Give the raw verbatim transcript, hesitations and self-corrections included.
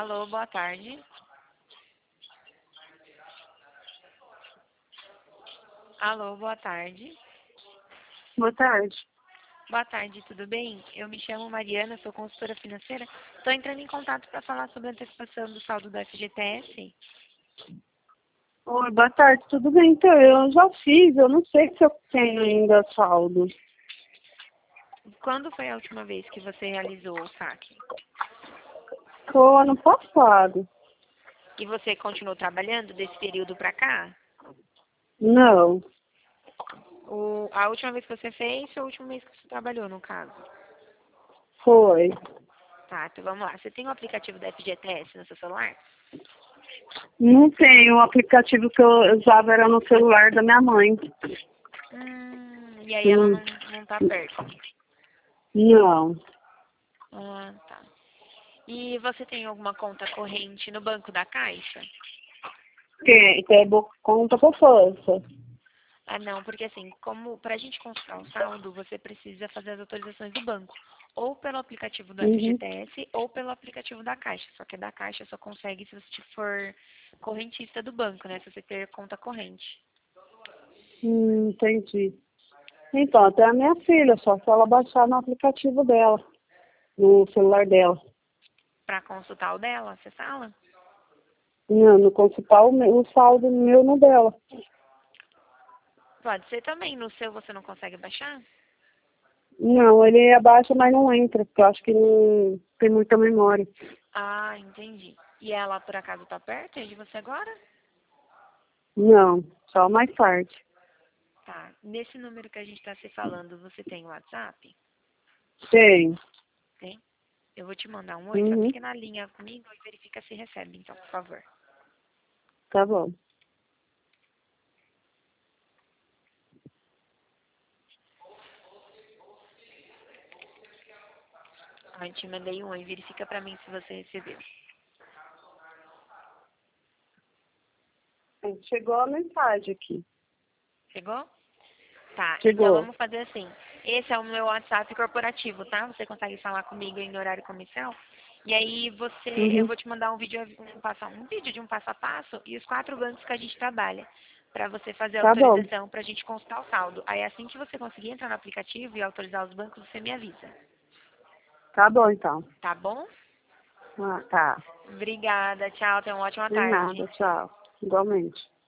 Alô, boa tarde. Alô, boa tarde. Boa tarde. Boa tarde, tudo bem? Eu me chamo Mariana, sou consultora financeira. Estou entrando em contato para falar sobre a antecipação do saldo do F G T S. Oi, boa tarde, tudo bem? Então, eu já fiz, eu não sei se eu tenho ainda saldo. Quando foi a última vez que você realizou o saque? Foi ano passado. E você continuou trabalhando desse período para cá? Não, O, a última vez que você fez foi a última vez que você trabalhou, no caso. foi. Tá, então vamos lá. Você tem o aplicativo do F G T S no seu celular? Não tenho, o aplicativo que eu usava era no celular da minha mãe. Hum, e aí ela Hum, não, não tá perto. não, Ah, tá. E você tem alguma conta corrente no banco da Caixa? tem, tem bo- conta por força. Ah, não, porque assim, como para a gente consultar o saldo, você precisa fazer as autorizações do banco, ou pelo aplicativo do Uhum. F G T S, ou pelo aplicativo da Caixa. Só que da Caixa só consegue se você for correntista do banco, né? Se você ter conta corrente. Hum, entendi. Então, até a minha filha, só se ela baixar no aplicativo dela, no celular dela. Para consultar o dela, você fala? Não, no principal, o meu- o saldo meu no dela. Pode ser também. No seu você não consegue baixar? Não, ele abaixa, mas não entra, porque eu acho que não tem muita memória. Ah, entendi. E ela, por acaso, tá perto aí de você agora? Não, só mais tarde. Tá. Nesse número que a gente está se falando, você tem WhatsApp? Tem. Tem? Eu vou te mandar um oi, só Uhum, fique na linha comigo e verifica se recebe, então, por favor. tá bom. Ah, eu te mandei um oi, verifica pra mim se você recebeu. Chegou a mensagem aqui. Chegou? Tá, então Chegou. vamos fazer assim. Esse é o meu WhatsApp corporativo, tá? Você consegue falar comigo em horário comercial? E aí você, eu Uhum, vou te mandar um vídeo, um, passo, um vídeo de um passo a passo e os quatro bancos que a gente trabalha, para você fazer a tá bom. autorização, para a gente consultar o saldo. Aí assim que você conseguir entrar no aplicativo e autorizar os bancos, você me avisa. Tá bom, então. Tá bom? Ah, tá. Obrigada, tchau, tenha uma ótima De tarde. nada, tchau. Igualmente.